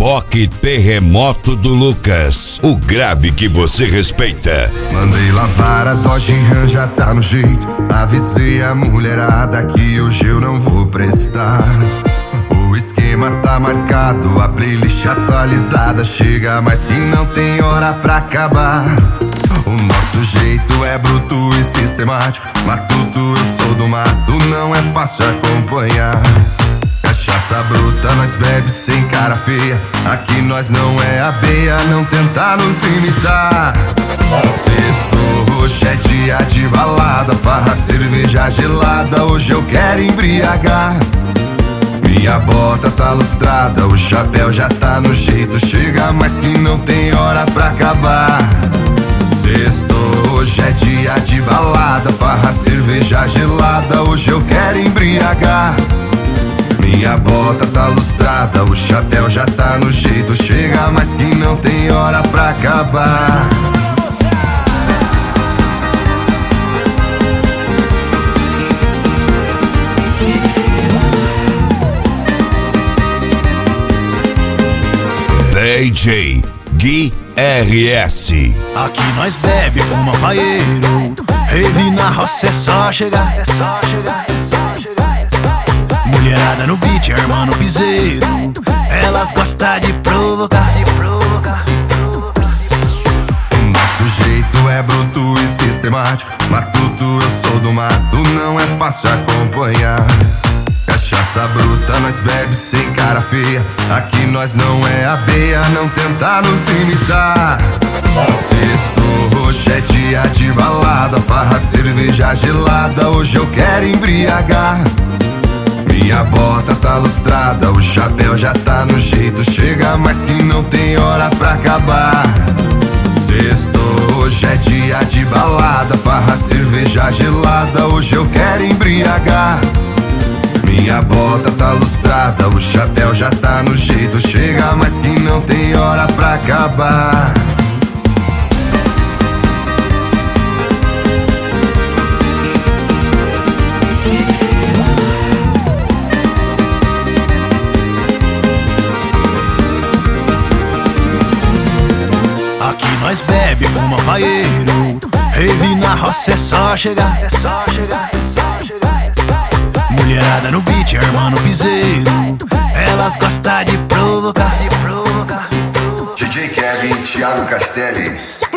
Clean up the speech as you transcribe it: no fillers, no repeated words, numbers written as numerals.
Reboque Terremoto do Lucas, o grave que você respeita. Mandei lavar a Dodge Ram, já tá no jeito. Avisei a mulherada que hoje eu não vou prestar. O esquema tá marcado, a playlist atualizada. Chega, mas que não tem hora pra acabar. O nosso jeito é bruto e sistemático. Matuto, eu sou do mato, não é fácil acompanhar. Cachaça bruta, nós bebe sem cara feia. Aqui nós não é abeia, não tenta nos imitar. Sexto, hoje é dia de balada, farra, cerveja gelada, hoje eu quero embriagar. Minha bota tá lustrada, o chapéu já tá no jeito. Chega, mas que não tem hora pra acabar. Sexto, hoje é dia de balada, farra, cerveja gelada, hoje eu quero embriagar. Minha bota tá lustrada, o chapéu já tá no jeito. Chega, mas que não tem hora pra acabar. DJ Gui RS. Aqui nós bebe, fuma paeiro. Rave na roça é só chegar. Mulherada no beat, irmã no piseiro. Elas gostam de provocar. Nosso jeito é bruto e sistemático. Matuto, eu sou do mato, não é fácil acompanhar. Cachaça bruta, nós bebe sem cara feia. Aqui nós não é abeia, não tenta nos imitar. Sexto, hoje é dia de balada, farra, cerveja gelada, hoje eu quero embriagar. Minha bota tá lustrada, o chapéu já tá no jeito. Chega, mas que não tem hora pra acabar. Sexto, hoje é dia de balada, farra, cerveja gelada, hoje eu quero embriagar. Minha bota tá lustrada, o chapéu já tá no jeito. Chega, mas que não tem hora pra acabar. Aqui nós bebe, fuma paeiro. Rave na roça é só chegar. Mulherada no beat, irmã no piseiro. Elas gostam de provocar. DJ Kevin, Thiago Castelli.